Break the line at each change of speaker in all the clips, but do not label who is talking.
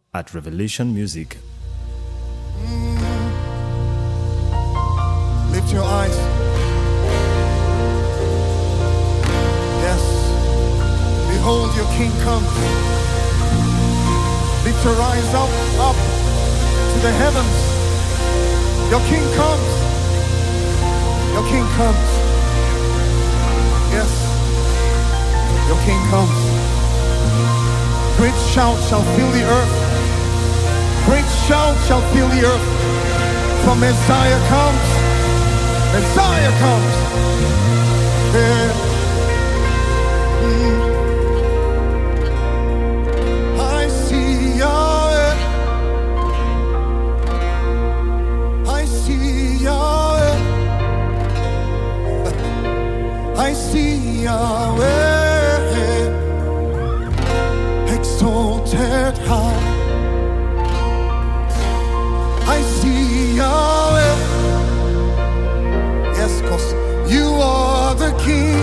at Revelation Music.
Lift your eyes. Yes. Behold, your King comes. Lift your eyes up to the heavens. Your King comes. Your King comes. Yes. Your King comes. Great shout shall fill the earth. Great shout shall fill the earth. For Messiah comes. Messiah comes. Yeah. I see Yahweh. I see Yahweh. I see Yahweh. Exalted high. I see Yahweh. Yes, cause you are the King.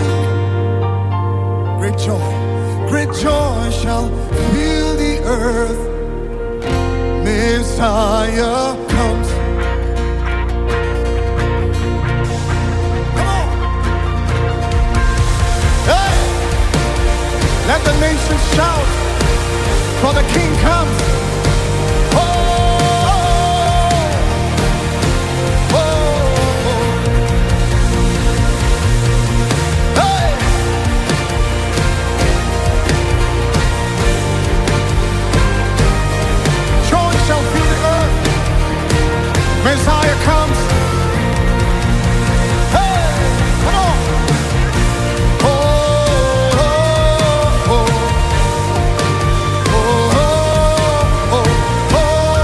Great joy shall fill the earth. Messiah comes. Come on. Hey! Let the nations shout, for the King comes. Oh! Messiah comes. Hey, come on. Oh, oh, oh, oh, oh, oh,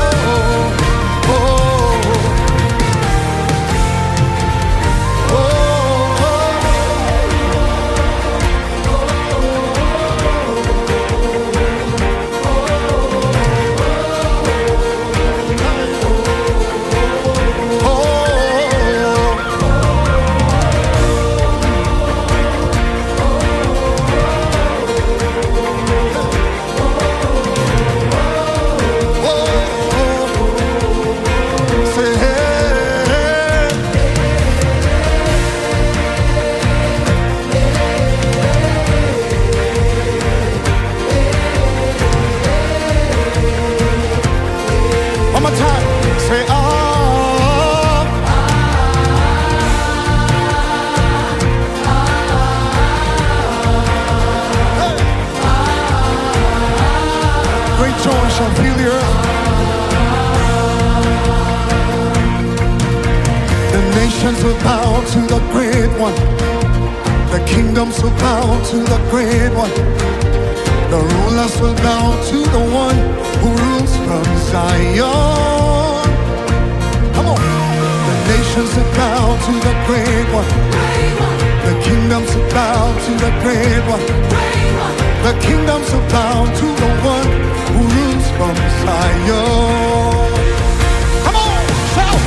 will bow to the great one. The kingdoms will bow to the great one. The rulers will bow to the one who rules from Zion. Come on. The nations will bow to the great one. The kingdoms will bow to the great one. The kingdoms will bow to the one who rules from Zion. Come on, shout!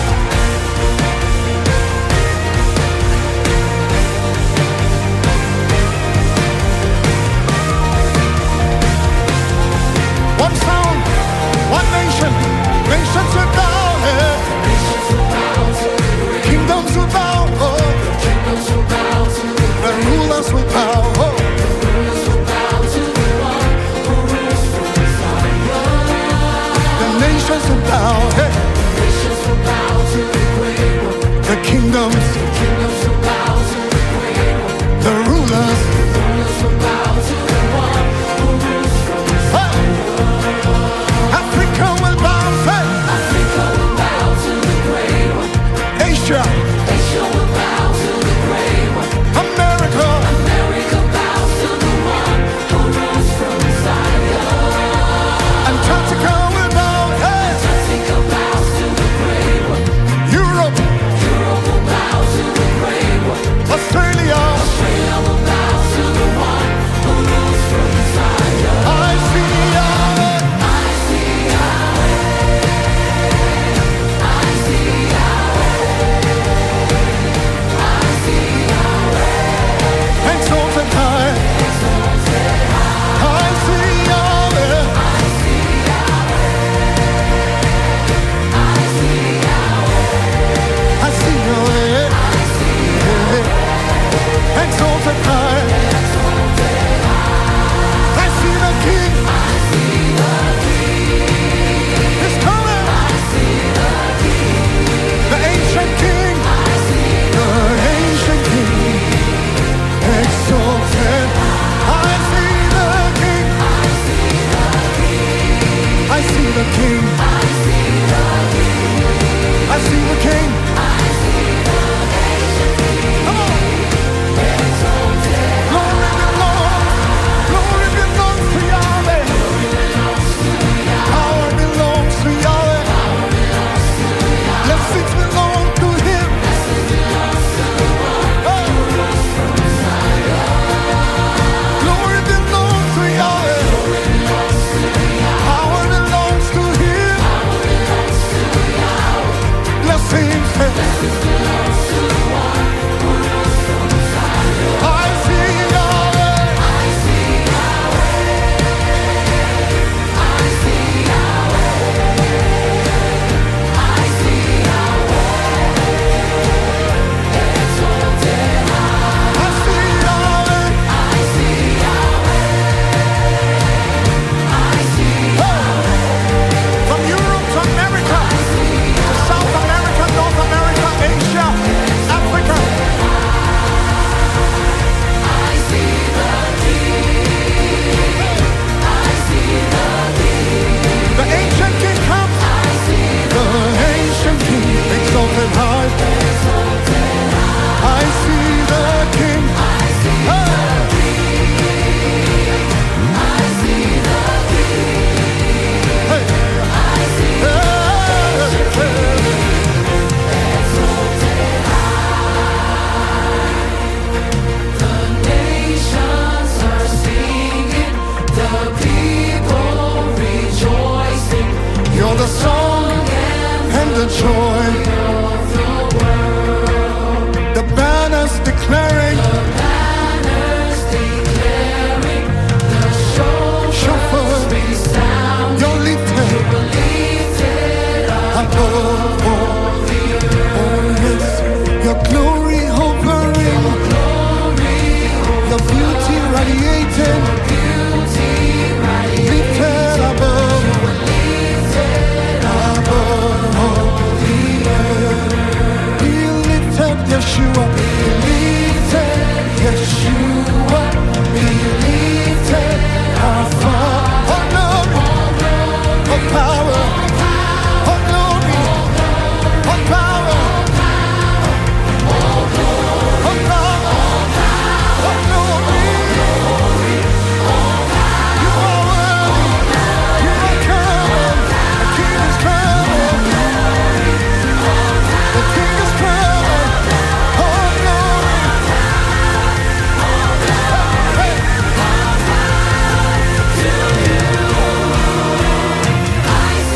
One sound, one nation, nations will bow, kingdoms will bow, the rulers will bow, the nations will bow, the kingdoms will bow, the rulers will bow to the one who rules from Zion. Africa will bow to the great one. Asia will bow to the great one. America bows to the one who rules from Zion. Antarctica will bow to the great one. Europe will bow to the King. I see the King. Come on. Glory belongs to Yahweh. Power belongs to Yahweh. Blessings belong to Him. Glory belongs to Yahweh. Power belongs to Him. Blessings. I see Yahweh. I see Yahweh. From Europe to America, to South America, North America, Asia, Africa. The ancient King comes. The ancient King exalted high. I see the King. You're the song and the joy. The banners declaring. Shofar. You're lifted above all. Oh yes, your glory hovering, your beauty radiating, lifted above all the earth. Be lifted, Yeshua. Be lifted, Yeshua. Be lifted, our Father. All power, all glory, all power, all power, all glory. You are worthy, you are coming, the King is coming, the King is coming, all glory. Hey.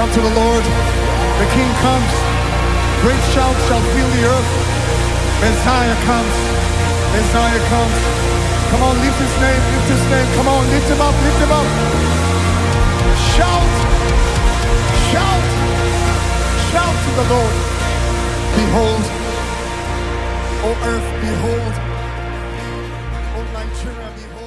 unto the Lord. The King comes. Great shouts shall fill the earth. Messiah comes. Messiah comes. Come on, lift his name, lift his name. Come on, lift him up, lift him up. Shout, shout, shout to the Lord. Behold, O earth, behold. O Nigeria, behold.